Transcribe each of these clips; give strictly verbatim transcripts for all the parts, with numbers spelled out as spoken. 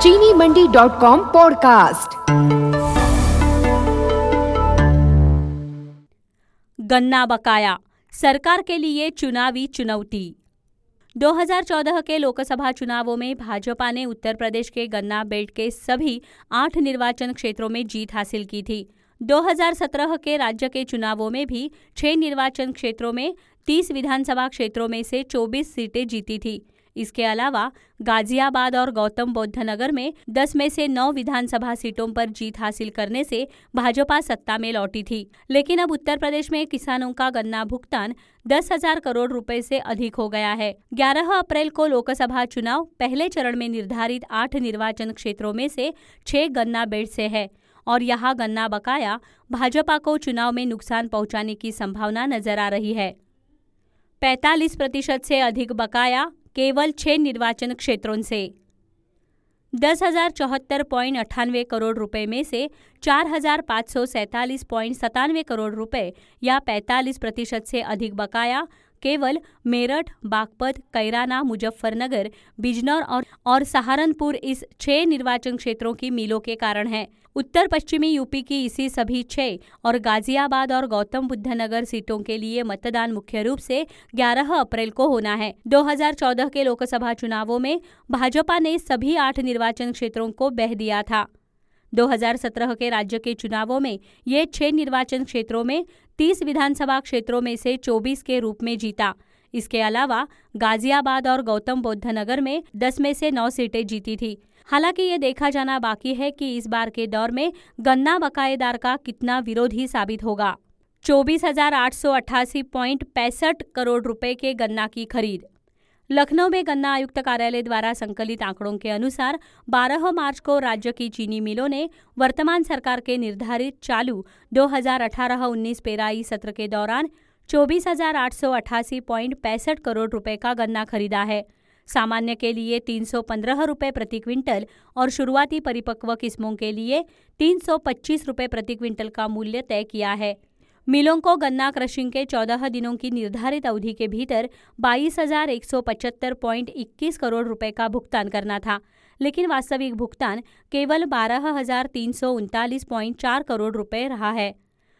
चीनी मंडी dot com podcast. गन्ना बकाया, सरकार के लिए चुनावी चुनौती। दो हज़ार चौदह के लोकसभा चुनावों में भाजपा ने उत्तर प्रदेश के गन्ना बेल्ट के सभी आठ निर्वाचन क्षेत्रों में जीत हासिल की थी। दो हज़ार सत्रह के राज्य के चुनावों में भी छह निर्वाचन क्षेत्रों में तीस विधानसभा क्षेत्रों में से चौबीस सीटें जीती थी। इसके अलावा गाजियाबाद और गौतम बुद्ध नगर में दस में से नौ विधानसभा सीटों पर जीत हासिल करने से भाजपा सत्ता में लौटी थी। लेकिन अब उत्तर प्रदेश में किसानों का गन्ना भुगतान दस हजार करोड़ रुपए से अधिक हो गया है। ग्यारह अप्रैल को लोकसभा चुनाव पहले चरण में निर्धारित आठ निर्वाचन क्षेत्रों में से छह गन्ना बेल्ट से है और यहाँ गन्ना बकाया भाजपा को चुनाव में नुकसान पहुंचाने की संभावना नजर आ रही है। पैंतालीस प्रतिशत से अधिक बकाया केवल छह निर्वाचन क्षेत्रों से। दस हजार चौहत्तर पॉइंट अट्ठानवे करोड़ रुपए में से चार हजार पाँच सौ सैंतालीस पॉइंट सतानवे करोड़ रुपए या पैंतालीस प्रतिशत से अधिक बकाया केवल मेरठ, बागपत, कैराना, मुजफ्फरनगर, बिजनौर और और सहारनपुर इस छह निर्वाचन क्षेत्रों की मिलों के कारण है। उत्तर पश्चिमी यूपी की इसी सभी छह और गाजियाबाद और गौतम बुद्ध नगर सीटों के लिए मतदान मुख्य रूप से ग्यारह अप्रैल को होना है। दो हज़ार चौदह के लोकसभा चुनावों में भाजपा ने सभी आठ निर्वाचन क्षेत्रों को बह दिया था। दो हज़ार सत्रह के राज्य के चुनावों में ये छह निर्वाचन क्षेत्रों में तीस विधानसभा क्षेत्रों में से चौबीस के रूप में जीता। इसके अलावा गाजियाबाद और गौतम बुद्ध नगर में दस में से नौ सीटें जीती थी। हालांकि ये देखा जाना बाकी है कि इस बार के दौर में गन्ना बकायेदार का कितना विरोधी साबित होगा। चौबीस हजार आठ सौ अट्ठासी पॉइंट पैंसठ करोड़ रुपए के गन्ना की खरीद। लखनऊ में गन्ना आयुक्त कार्यालय द्वारा संकलित आंकड़ों के अनुसार बारह मार्च को राज्य की चीनी मिलों ने वर्तमान सरकार के निर्धारित चालू दो हज़ार अठारह उन्नीस पेराई सत्र के दौरान चौबीस हजार आठ सौ अट्ठासी पॉइंट पैंसठ करोड़ रुपए का गन्ना खरीदा है। सामान्य के लिए तीन सौ पंद्रह रुपये प्रति क्विंटल और शुरुआती परिपक्व किस्मों के लिए तीन सौ पच्चीस रुपये प्रति क्विंटल का मूल्य तय किया है। मिलों को गन्ना क्रशिंग के चौदह दिनों की निर्धारित अवधि के भीतर बाईस हजार एक सौ पचहत्तर पॉइंट इक्कीस करोड़ रुपए का भुगतान करना था, लेकिन वास्तविक भुगतान केवल बारह हजार तीन सौ उनतालीस पॉइंट चार करोड़ रुपए रहा है,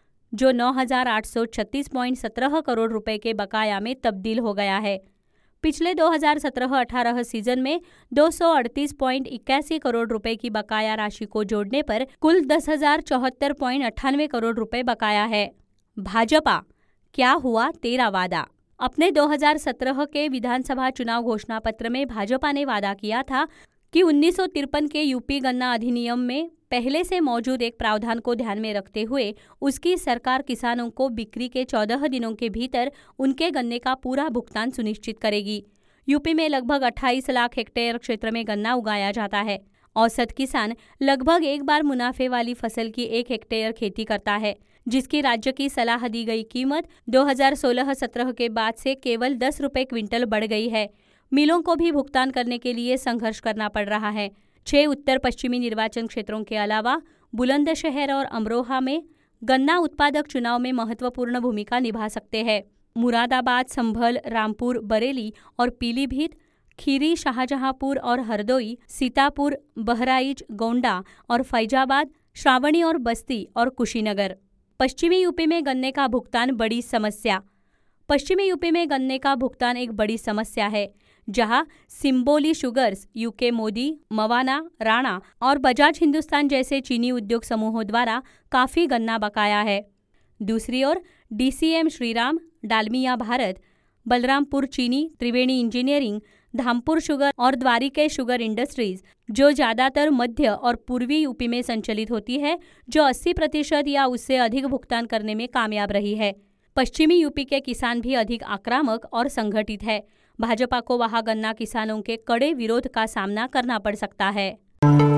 जो नौ हजार आठ सौ छत्तीस पॉइंट सत्रह करोड़ रुपए के बकाया में तब्दील हो गया है। पिछले दो हज़ार सत्रह अठारह सीजन में दो सौ अड़तीस पॉइंट इक्यासी करोड़ रुपए की बकाया राशि को जोड़ने पर कुल दस हजार चौहत्तर पॉइंट अट्ठानवे करोड़ रुपए बकाया है। भाजपा, क्या हुआ तेरा वादा। अपने दो हज़ार सत्रह के विधानसभा चुनाव घोषणा पत्र में भाजपा ने वादा किया था कि उन्नीस सौ तिरपन के यूपी गन्ना अधिनियम में पहले से मौजूद एक प्रावधान को ध्यान में रखते हुए उसकी सरकार किसानों को बिक्री के चौदह दिनों के भीतर उनके गन्ने का पूरा भुगतान सुनिश्चित करेगी। यूपी में लगभग अट्ठाईस लाख हेक्टेयर क्षेत्र में गन्ना उगाया जाता है। औसत किसान लगभग एक बार मुनाफे वाली फसल की एक हेक्टेयर खेती करता है, जिसकी राज्य की सलाह दी गई कीमत दो हज़ार सोलह सत्रह के बाद से केवल दस रुपये क्विंटल बढ़ गई है। मिलों को भी भुगतान करने के लिए संघर्ष करना पड़ रहा है। छह उत्तर पश्चिमी निर्वाचन क्षेत्रों के अलावा बुलंदशहर और अमरोहा में गन्ना उत्पादक चुनाव में महत्वपूर्ण भूमिका निभा सकते हैं। मुरादाबाद, संभल, रामपुर, बरेली और पीलीभीत, खीरी, शाहजहांपुर और हरदोई, सीतापुर, बहराइच, गोंडा और फैजाबाद, श्रावणी और बस्ती और कुशीनगर। पश्चिमी यूपी में गन्ने का भुगतान बड़ी समस्या। पश्चिमी यूपी में गन्ने का भुगतान एक बड़ी समस्या है, जहां सिम्बोली शुगर्स, यूके मोदी, मवाना, राणा और बजाज हिंदुस्तान जैसे चीनी उद्योग समूहों द्वारा काफ़ी गन्ना बकाया है। दूसरी ओर DCM Shriram, Dalmia Bharat, Balrampur Chini, Triveni engineering, Dhampur sugar और द्वारिके शुगर इंडस्ट्रीज, जो ज़्यादातर मध्य और पूर्वी यूपी में संचालित होती है, जो अस्सी प्रतिशत या उससे अधिक भुगतान करने में कामयाब रही है। पश्चिमी यूपी के किसान भी अधिक आक्रामक और संगठित है। भाजपा को वहां गन्ना किसानों के कड़े विरोध का सामना करना पड़ सकता है।